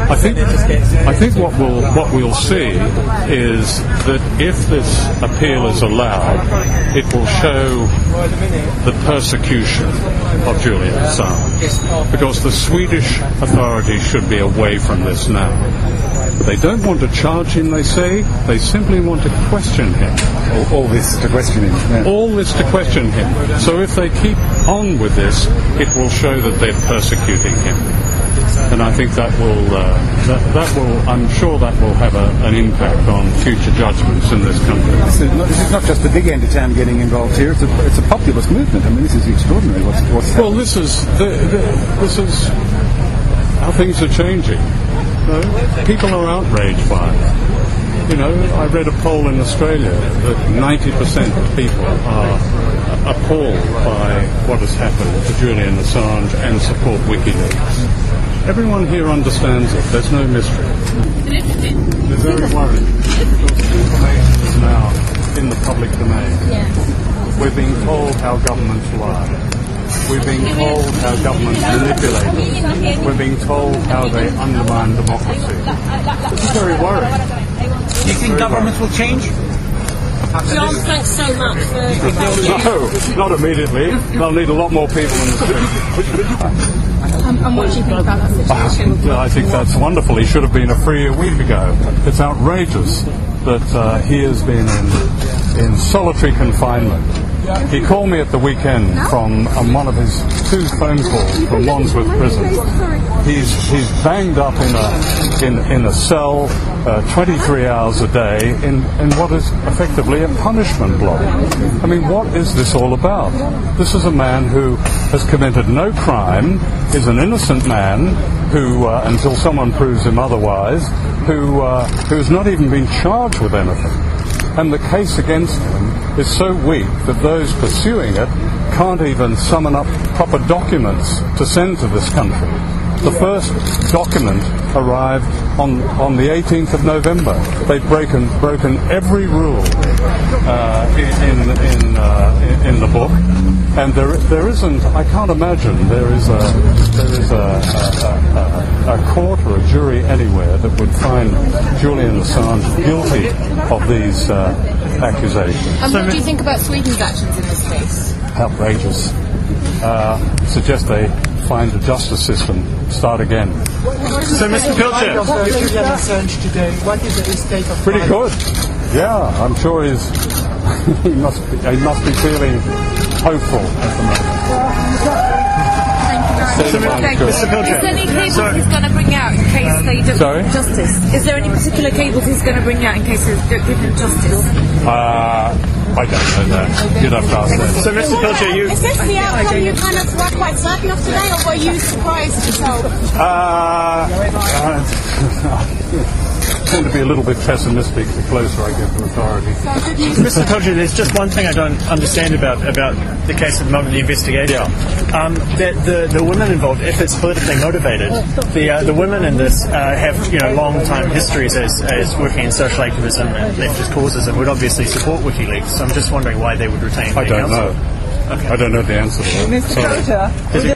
I think what we'll see is that if this appeal is allowed, it will show the persecution of Julian Assange, because the Swedish authorities should be away from this now. They don't want to charge him, they say. They simply want to question him. All this to question him. Yeah. All this to question him. So if they keep on with this, it will show that they're persecuting him. And I think that will, I'm sure that will have an impact on future judgments in this country. This is not just the big end of town getting involved here. It's a populist movement. I mean, this is extraordinary. What's happening? Well, this is how things are changing. People are outraged by it. I read a poll in Australia that 90% of people are appalled by what has happened to Julian Assange and support WikiLeaks. Everyone here understands it. There's no mystery. They're very worried because the information is now in the public domain. Yeah. We're being told how governments lie. We're being told how governments manipulate. We're being told how they undermine democracy. It's very worrying. Do you think governments will change? John, thanks so much for... No, not immediately. They'll need a lot more people in the street. And what do you think about that situation? I think that's wonderful. He should have been free a week ago. It's outrageous that he has been in solitary confinement. He called me at the weekend from one of his 2 phone calls from Wandsworth Prison. He's banged up in a cell 23 hours a day in what is effectively a punishment block. I mean, what is this all about? This is a man who has committed no crime, is an innocent man who, until someone proves him otherwise, who's not even been charged with anything. And the case against him is so weak that those pursuing it can't even summon up proper documents to send to this country. The first document arrived on the 18th of November. They've broken every rule in the book, and there isn't. I can't imagine there is a court or a jury anywhere that would find Julian Assange guilty of these accusations. And what do you think about Sweden's actions in this case? Outrageous. Suggest they find the justice system, start again. So, Mr. Pilcher, Julian Assange today, what is the state of pretty good. Yeah, I'm sure he must be feeling hopeful at the moment. Mr. Pilcher. Is there any cables he's going to bring out in case they don't give him justice? Is there any particular cables he's going to bring out in case they don't give him justice? I don't know that. You'd have to ask that. So, Mr. Pilcher, is this the outcome you kind of were quite certain of today, or were you surprised yourself? I tend to be a little bit pessimistic the closer I get to authority. Mr. Pilcher, there's just one thing I don't understand about the case at the moment, the investigation. Yeah. That the women involved, if it's politically motivated, the women in this have long time histories as working in social activism and leftist causes, and would obviously support WikiLeaks. So I'm just wondering why they would retain. I don't know. Okay. I don't know the answer to that. Mr. Pilcher.